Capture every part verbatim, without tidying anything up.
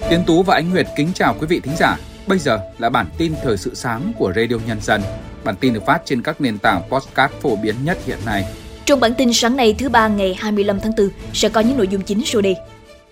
Tiến Tú và Ánh Nguyệt kính chào quý vị thính giả. Bây giờ là bản tin thời sự sáng của Radio Nhân dân. Bản tin được phát trên các nền tảng podcast phổ biến nhất hiện nay. Trong bản tin sáng nay thứ ba ngày hai mươi lăm tháng tư sẽ có những nội dung chính sau đây.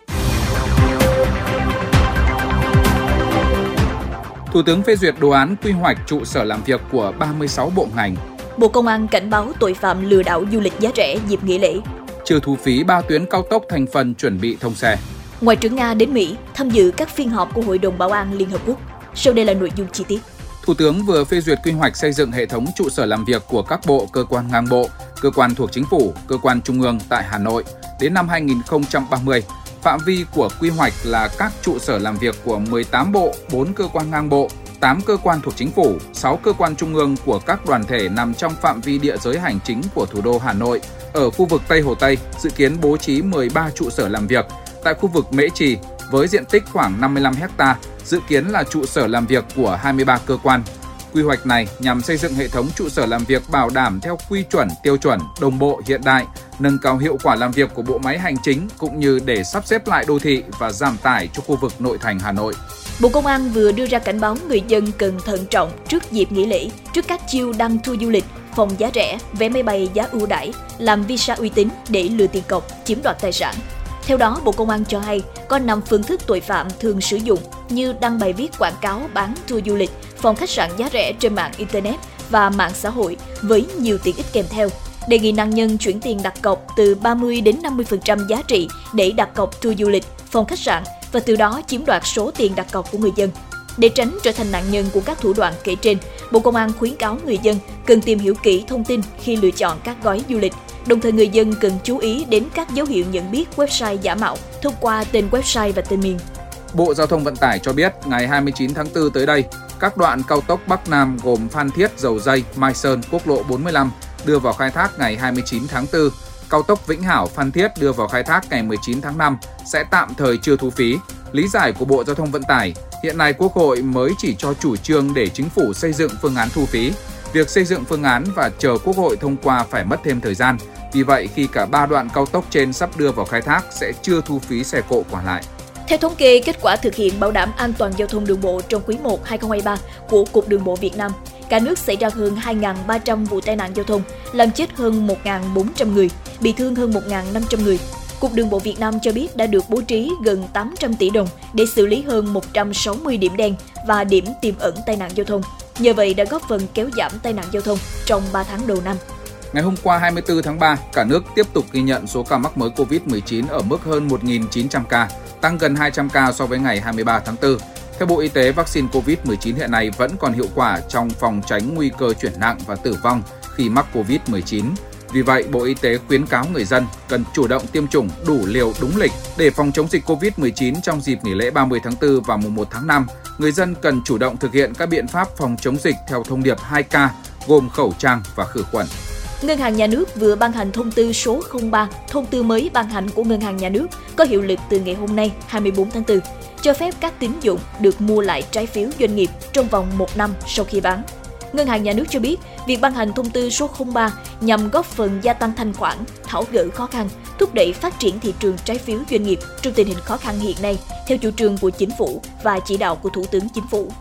Thủ tướng phê duyệt đồ án quy hoạch trụ sở làm việc của ba mươi sáu bộ ngành. Bộ Công an cảnh báo tội phạm lừa đảo du lịch giá rẻ dịp nghỉ lễ. Trừ thu phí ba tuyến cao tốc thành phần chuẩn bị thông xe. Ngoại trưởng Nga đến Mỹ tham dự các phiên họp của Hội đồng Bảo an Liên Hợp Quốc. Sau đây là nội dung chi tiết. Thủ tướng vừa phê duyệt quy hoạch xây dựng hệ thống trụ sở làm việc của các bộ, cơ quan ngang bộ, cơ quan thuộc chính phủ, cơ quan trung ương tại Hà Nội. Đến năm hai nghìn không trăm ba mươi, phạm vi của quy hoạch là các trụ sở làm việc của mười tám bộ, bốn cơ quan ngang bộ, tám cơ quan thuộc chính phủ, sáu cơ quan trung ương của các đoàn thể nằm trong phạm vi địa giới hành chính của thủ đô Hà Nội. Ở khu vực Tây Hồ Tây, dự kiến bố trí mười ba trụ sở làm việc. Tại khu vực Mễ Trì, với diện tích khoảng năm mươi lăm héc ta, dự kiến là trụ sở làm việc của hai mươi ba cơ quan. Quy hoạch này nhằm xây dựng hệ thống trụ sở làm việc bảo đảm theo quy chuẩn, tiêu chuẩn, đồng bộ, hiện đại, nâng cao hiệu quả làm việc của bộ máy hành chính cũng như để sắp xếp lại đô thị và giảm tải cho khu vực nội thành Hà Nội. Bộ Công an vừa đưa ra cảnh báo người dân cần thận trọng trước dịp nghỉ lễ, trước các chiêu đăng tour du lịch, phòng giá rẻ, vé máy bay giá ưu đãi, làm visa uy tín để lừa tiền cọc, chiếm đoạt tài sản. Theo đó, Bộ Công an cho hay có năm phương thức tội phạm thường sử dụng như đăng bài viết quảng cáo bán tour du lịch, phòng khách sạn giá rẻ trên mạng Internet và mạng xã hội với nhiều tiện ích kèm theo. Đề nghị nạn nhân chuyển tiền đặt cọc từ ba mươi đến năm mươi phần trăm giá trị để đặt cọc tour du lịch, phòng khách sạn và từ đó chiếm đoạt số tiền đặt cọc của người dân. Để tránh trở thành nạn nhân của các thủ đoạn kể trên, Bộ Công an khuyến cáo người dân cần tìm hiểu kỹ thông tin khi lựa chọn các gói du lịch. Đồng thời người dân cần chú ý đến các dấu hiệu nhận biết website giả mạo thông qua tên website và tên miền. Bộ Giao thông Vận tải cho biết ngày hai mươi chín tháng tư tới đây, các đoạn cao tốc Bắc Nam gồm Phan Thiết, Dầu Giây, Mai Sơn, quốc lộ bốn mươi lăm đưa vào khai thác ngày hai mươi chín tháng tư. Cao tốc Vĩnh Hảo, Phan Thiết đưa vào khai thác ngày mười chín tháng năm sẽ tạm thời chưa thu phí. Lý giải của Bộ Giao thông Vận tải, hiện nay Quốc hội mới chỉ cho chủ trương để chính phủ xây dựng phương án thu phí. Việc xây dựng phương án và chờ Quốc hội thông qua phải mất thêm thời gian. Vì vậy, khi cả ba đoạn cao tốc trên sắp đưa vào khai thác sẽ chưa thu phí xe cộ còn lại. Theo thống kê, kết quả thực hiện bảo đảm an toàn giao thông đường bộ trong quý một hai không hai ba của Cục Đường bộ Việt Nam, cả nước xảy ra hơn hai nghìn ba trăm vụ tai nạn giao thông, làm chết hơn một nghìn bốn trăm người, bị thương hơn một nghìn năm trăm người. Cục Đường bộ Việt Nam cho biết đã được bố trí gần tám trăm tỷ đồng để xử lý hơn một trăm sáu mươi điểm đen và điểm tiềm ẩn tai nạn giao thông. Nhờ vậy đã góp phần kéo giảm tai nạn giao thông trong ba tháng đầu năm. Ngày hôm qua hai mươi tư tháng ba, cả nước tiếp tục ghi nhận số ca mắc mới covid mười chín ở mức hơn một nghìn chín trăm ca, tăng gần hai trăm ca so với ngày hai mươi ba tháng tư. Theo Bộ Y tế, vaccine covid mười chín hiện nay vẫn còn hiệu quả trong phòng tránh nguy cơ chuyển nặng và tử vong khi mắc covid mười chín. Vì vậy, Bộ Y tế khuyến cáo người dân cần chủ động tiêm chủng đủ liều đúng lịch để phòng chống dịch covid mười chín trong dịp nghỉ lễ ba mươi tháng tư và mùng một tháng năm. Người dân cần chủ động thực hiện các biện pháp phòng chống dịch theo thông điệp hai K, gồm khẩu trang và khử khuẩn. Ngân hàng Nhà nước vừa ban hành thông tư số không ba, thông tư mới ban hành của Ngân hàng Nhà nước có hiệu lực từ ngày hôm nay hai mươi tư tháng tư, cho phép các tín dụng được mua lại trái phiếu doanh nghiệp trong vòng một năm sau khi bán. Ngân hàng Nhà nước cho biết, việc ban hành thông tư số không ba nhằm góp phần gia tăng thanh khoản, tháo gỡ khó khăn, thúc đẩy phát triển thị trường trái phiếu doanh nghiệp trong tình hình khó khăn hiện nay, theo chủ trương của Chính phủ và chỉ đạo của Thủ tướng Chính phủ.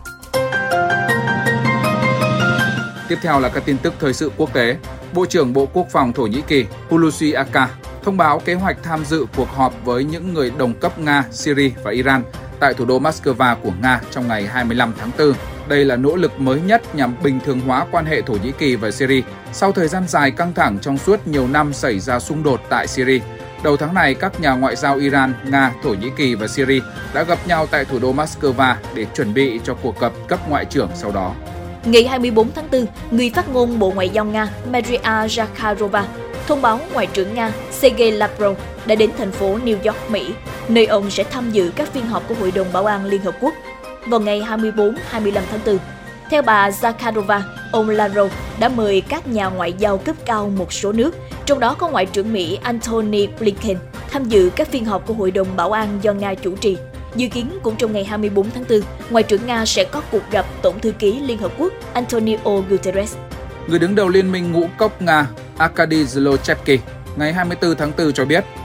Tiếp theo là các tin tức thời sự quốc tế. Bộ trưởng Bộ Quốc phòng Thổ Nhĩ Kỳ Hulusi Akar thông báo kế hoạch tham dự cuộc họp với những người đồng cấp Nga, Syria và Iran tại thủ đô Moscow của Nga trong ngày hai mươi lăm tháng tư. Đây là nỗ lực mới nhất nhằm bình thường hóa quan hệ Thổ Nhĩ Kỳ và Syria sau thời gian dài căng thẳng trong suốt nhiều năm xảy ra xung đột tại Syria. Đầu tháng này, các nhà ngoại giao Iran, Nga, Thổ Nhĩ Kỳ và Syria đã gặp nhau tại thủ đô Moscow để chuẩn bị cho cuộc gặp cấp ngoại trưởng sau đó. Ngày hai mươi tư tháng tư, người phát ngôn Bộ Ngoại giao Nga Maria Zakharova thông báo Ngoại trưởng Nga Sergei Lavrov đã đến thành phố New York, Mỹ, nơi ông sẽ tham dự các phiên họp của Hội đồng Bảo an Liên Hợp Quốc vào ngày hai mươi tư đến hai mươi lăm tháng tư. Theo bà Zakharova, ông Lavrov đã mời các nhà ngoại giao cấp cao một số nước, trong đó có Ngoại trưởng Mỹ Antony Blinken, tham dự các phiên họp của Hội đồng Bảo an do Nga chủ trì. Dự kiến cũng trong ngày hai mươi tư tháng tư, Ngoại trưởng Nga sẽ có cuộc gặp Tổng thư ký Liên Hợp Quốc Antonio Guterres. Người đứng đầu Liên minh Ngũ cốc Nga Arkady Zlochevsky ngày hai mươi tư tháng tư cho biết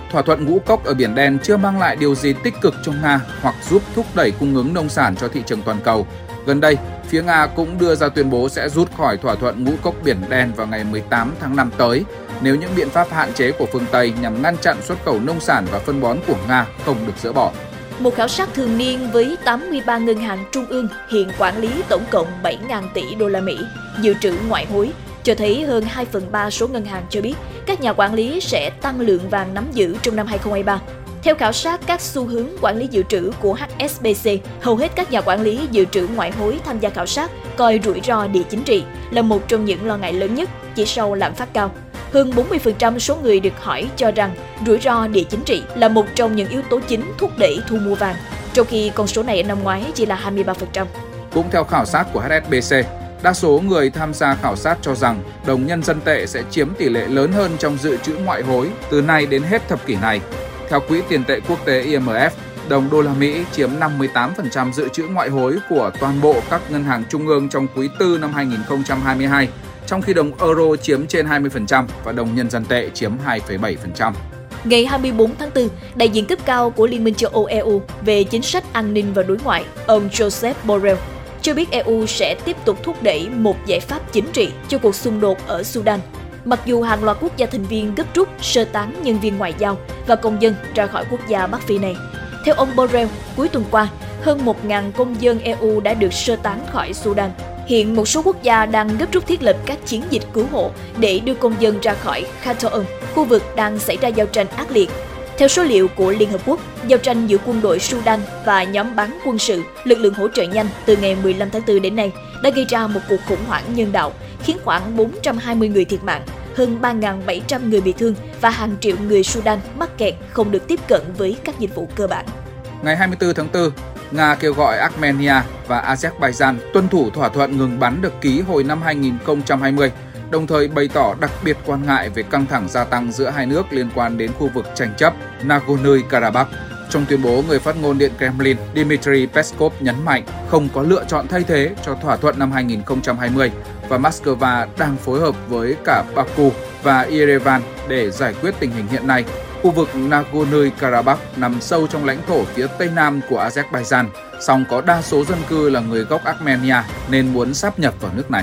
thỏa thuận ngũ cốc ở Biển Đen chưa mang lại điều gì tích cực cho Nga hoặc giúp thúc đẩy cung ứng nông sản cho thị trường toàn cầu. Gần đây, phía Nga cũng đưa ra tuyên bố sẽ rút khỏi thỏa thuận ngũ cốc Biển Đen vào ngày mười tám tháng năm tới nếu những biện pháp hạn chế của phương Tây nhằm ngăn chặn xuất khẩu nông sản và phân bón của Nga không được dỡ bỏ. Một khảo sát thường niên với tám mươi ba ngân hàng trung ương hiện quản lý tổng cộng bảy nghìn tỷ đô la Mỹ dự trữ ngoại hối cho thấy hơn hai phần ba số ngân hàng cho biết các nhà quản lý sẽ tăng lượng vàng nắm giữ trong năm hai không hai ba. Theo khảo sát các xu hướng quản lý dự trữ của hát ét bê xê, hầu hết các nhà quản lý dự trữ ngoại hối tham gia khảo sát coi rủi ro địa chính trị là một trong những lo ngại lớn nhất chỉ sau lạm phát cao. Hơn bốn mươi phần trăm số người được hỏi cho rằng rủi ro địa chính trị là một trong những yếu tố chính thúc đẩy thu mua vàng, trong khi con số này năm ngoái chỉ là hai mươi ba phần trăm. Cũng theo khảo sát của hát ét bê xê, đa số người tham gia khảo sát cho rằng đồng nhân dân tệ sẽ chiếm tỷ lệ lớn hơn trong dự trữ ngoại hối từ nay đến hết thập kỷ này. Theo Quỹ tiền tệ quốc tế i em ép, đồng đô la Mỹ chiếm năm mươi tám phần trăm dự trữ ngoại hối của toàn bộ các ngân hàng trung ương trong quý tư năm hai không hai hai, trong khi đồng euro chiếm trên hai mươi phần trăm và đồng nhân dân tệ chiếm hai phẩy bảy phần trăm. Ngày hai mươi bốn tháng tư, đại diện cấp cao của Liên minh châu Âu e u về chính sách an ninh và đối ngoại, ông Josep Borrell, cho biết e u sẽ tiếp tục thúc đẩy một giải pháp chính trị cho cuộc xung đột ở Sudan, mặc dù hàng loạt quốc gia thành viên gấp rút sơ tán nhân viên ngoại giao và công dân ra khỏi quốc gia Bắc Phi này. Theo ông Borrell, cuối tuần qua, hơn một nghìn công dân e u đã được sơ tán khỏi Sudan. Hiện một số quốc gia đang gấp rút thiết lập các chiến dịch cứu hộ để đưa công dân ra khỏi Khartoum, khu vực đang xảy ra giao tranh ác liệt. Theo số liệu của Liên Hợp Quốc, giao tranh giữa quân đội Sudan và nhóm bán quân sự, lực lượng hỗ trợ nhanh từ ngày mười lăm tháng tư đến nay đã gây ra một cuộc khủng hoảng nhân đạo, khiến khoảng bốn trăm hai mươi người thiệt mạng, hơn ba nghìn bảy trăm người bị thương và hàng triệu người Sudan mắc kẹt không được tiếp cận với các dịch vụ cơ bản. Ngày hai mươi tư tháng tư, Nga kêu gọi Armenia và Azerbaijan tuân thủ thỏa thuận ngừng bắn được ký hồi năm hai không hai không, đồng thời bày tỏ đặc biệt quan ngại về căng thẳng gia tăng giữa hai nước liên quan đến khu vực tranh chấp Nagorno-Karabakh. Trong tuyên bố, người phát ngôn Điện Kremlin Dmitry Peskov nhấn mạnh không có lựa chọn thay thế cho thỏa thuận năm hai không hai không và Moscow đang phối hợp với cả Baku và Yerevan để giải quyết tình hình hiện nay. Khu vực Nagorno-Karabakh nằm sâu trong lãnh thổ phía tây nam của Azerbaijan, song có đa số dân cư là người gốc Armenia nên muốn sáp nhập vào nước này.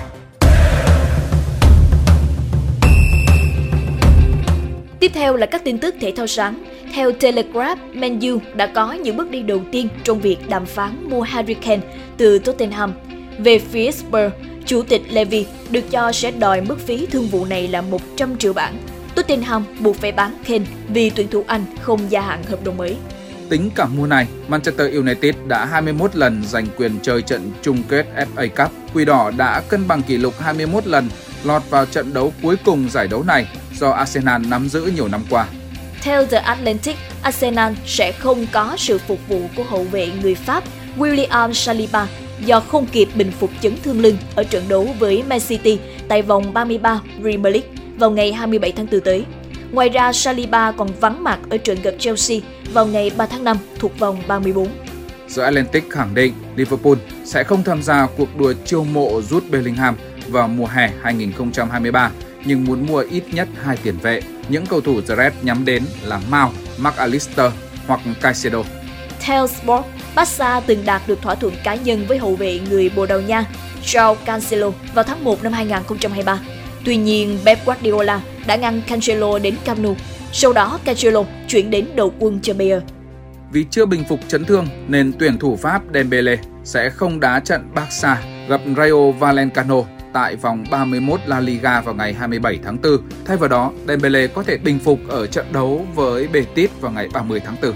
Tiếp theo là các tin tức thể thao sáng. Theo Telegraph, Man U đã có những bước đi đầu tiên trong việc đàm phán mua Harry Kane từ Tottenham. Về phía Spurs, chủ tịch Levy được cho sẽ đòi mức phí thương vụ này là một trăm triệu bảng. Tottenham buộc phải bán Kane vì tuyển thủ Anh không gia hạn hợp đồng mới. Tính cả mùa này, Manchester United đã hai mươi mốt lần giành quyền chơi trận chung kết ép a Cup. Quỷ đỏ đã cân bằng kỷ lục hai mươi mốt lần lọt vào trận đấu cuối cùng giải đấu này do Arsenal nắm giữ nhiều năm qua. Theo The Atlantic, Arsenal sẽ không có sự phục vụ của hậu vệ người Pháp William Saliba do không kịp bình phục chấn thương lưng ở trận đấu với Man City tại vòng ba mươi ba Premier League vào ngày hai mươi bảy tháng tư tới. Ngoài ra, Saliba còn vắng mặt ở trận gặp Chelsea vào ngày ba tháng năm thuộc vòng ba mươi bốn. The Atlantic khẳng định Liverpool sẽ không tham gia cuộc đua chiêu mộ Jude Bellingham vào mùa hè hai không hai ba, nhưng muốn mua ít nhất hai tiền vệ. Những cầu thủ The Reds nhắm đến là Mount, McAllister hoặc Caicedo. Theo Sport, Barca từng đạt được thỏa thuận cá nhân với hậu vệ người Bồ Đào Nha João Cancelo vào tháng một năm hai không hai ba. Tuy nhiên, Pep Guardiola đã ngăn Cancelo đến Camp Nou. Sau đó, Cancelo chuyển đến đầu quân cho Bayern. Vì chưa bình phục chấn thương nên tuyển thủ Pháp Dembélé sẽ không đá trận Barca gặp Rayo Vallecano tại vòng ba mươi mốt La Liga vào ngày hai mươi bảy tháng tư. Thay vào đó, Dembélé có thể bình phục ở trận đấu với Betis vào ngày ba mươi tháng tư.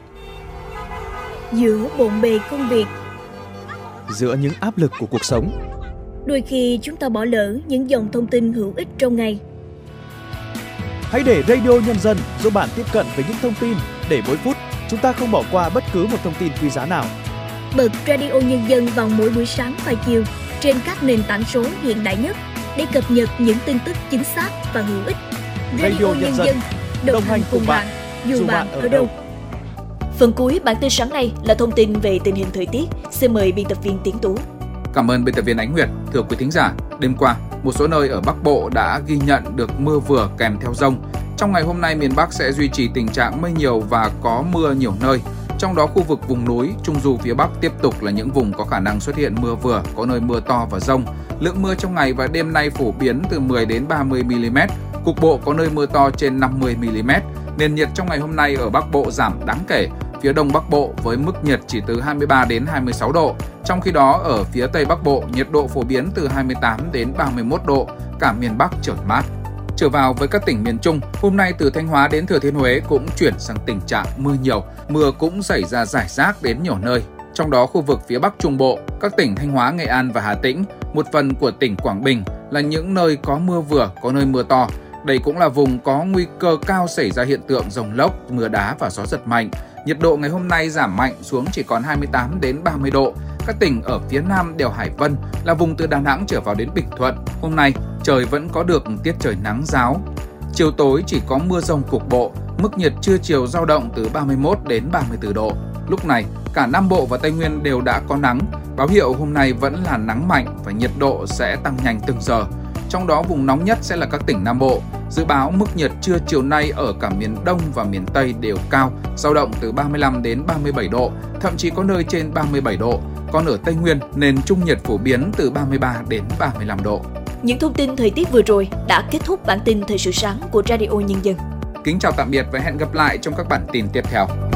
Giữa bộn bề công việc, giữa những áp lực của cuộc sống, đôi khi chúng ta bỏ lỡ những dòng thông tin hữu ích trong ngày. Hãy để Radio Nhân dân giúp bạn tiếp cận với những thông tin để mỗi phút chúng ta không bỏ qua bất cứ một thông tin quý giá nào. Bật Radio Nhân dân vào mỗi buổi sáng và chiều trên các nền tảng số hiện đại nhất để cập nhật những tin tức chính xác và hữu ích. Radio, Radio Nhân dân đồng, đồng hành cùng bạn, bạn dù bạn ở đâu. Phần cuối bản tin sáng nay là thông tin về tình hình thời tiết. Xin mời biên tập viên Tiến Tú. Cảm ơn biên tập viên Ánh Nguyệt. Thưa quý thính giả, đêm qua, một số nơi ở Bắc Bộ đã ghi nhận được mưa vừa kèm theo dông. Trong ngày hôm nay, miền Bắc sẽ duy trì tình trạng mây nhiều và có mưa nhiều nơi. Trong đó, khu vực vùng núi, trung du phía Bắc tiếp tục là những vùng có khả năng xuất hiện mưa vừa, có nơi mưa to và dông. Lượng mưa trong ngày và đêm nay phổ biến từ mười đến ba mươi mi-li-mét, cục bộ có nơi mưa to trên năm mươi mi-li-mét. Nền nhiệt trong ngày hôm nay ở Bắc Bộ giảm đáng kể, phía Đông Bắc Bộ với mức nhiệt chỉ từ hai mươi ba đến hai mươi sáu độ. Trong khi đó, ở phía Tây Bắc Bộ, nhiệt độ phổ biến từ hai mươi tám đến ba mươi mốt độ, cả miền Bắc trời mát. Trở vào với các tỉnh miền Trung, hôm nay từ Thanh Hóa đến Thừa Thiên Huế cũng chuyển sang tình trạng mưa nhiều, mưa cũng xảy ra rải rác đến nhiều nơi. Trong đó, khu vực phía Bắc Trung Bộ, các tỉnh Thanh Hóa, Nghệ An và Hà Tĩnh, một phần của tỉnh Quảng Bình là những nơi có mưa vừa, có nơi mưa to. Đây cũng là vùng có nguy cơ cao xảy ra hiện tượng dông lốc, mưa đá và gió giật mạnh. Nhiệt độ ngày hôm nay giảm mạnh xuống chỉ còn hai mươi tám đến ba mươi độ. Các tỉnh ở phía Nam đèo Hải Vân là vùng từ Đà Nẵng trở vào đến Bình Thuận. Hôm nay, trời vẫn có được tiết trời nắng ráo. Chiều tối chỉ có mưa dông cục bộ, mức nhiệt trưa chiều dao động từ ba mươi mốt đến ba mươi tư độ. Lúc này, cả Nam Bộ và Tây Nguyên đều đã có nắng. Báo hiệu hôm nay vẫn là nắng mạnh và nhiệt độ sẽ tăng nhanh từng giờ. Trong đó, vùng nóng nhất sẽ là các tỉnh Nam Bộ. Dự báo mức nhiệt trưa chiều nay ở cả miền Đông và miền Tây đều cao, dao động từ ba mươi lăm đến ba mươi bảy độ, thậm chí có nơi trên ba mươi bảy độ. Còn ở Tây Nguyên, nền trung nhiệt phổ biến từ ba mươi ba đến ba mươi lăm độ. Những thông tin thời tiết vừa rồi đã kết thúc bản tin Thời sự sáng của Radio Nhân dân. Kính chào tạm biệt và hẹn gặp lại trong các bản tin tiếp theo.